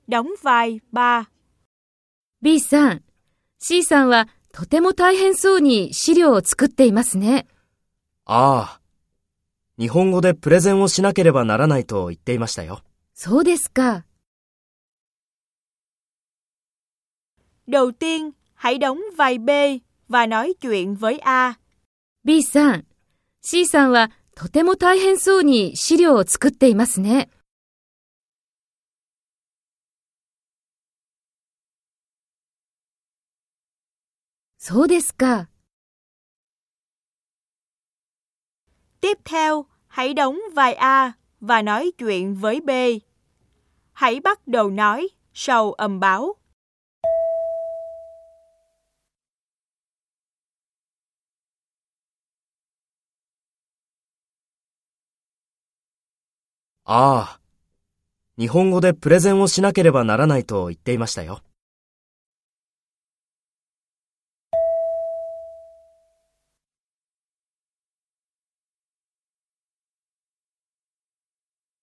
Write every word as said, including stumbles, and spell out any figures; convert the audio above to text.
đóng vai ba. B さん、C さんはとても大変そうに資料を作っていますね。 ああ、日本語でプレゼンをしなければならないと言っていましたよ。 そうですか。 Đầu tiên, hãy đóng vai B và nói chuyện với A. B さん、C さんはとても大変そうに資料を作っていますね。そうですか。 Tiếp theo, hãy đóng vai A và nói chuyện với B. Hãy bắt đầu nói sau âm báo. ああ、日本語でプレゼンをしなければならないと言っていましたよ。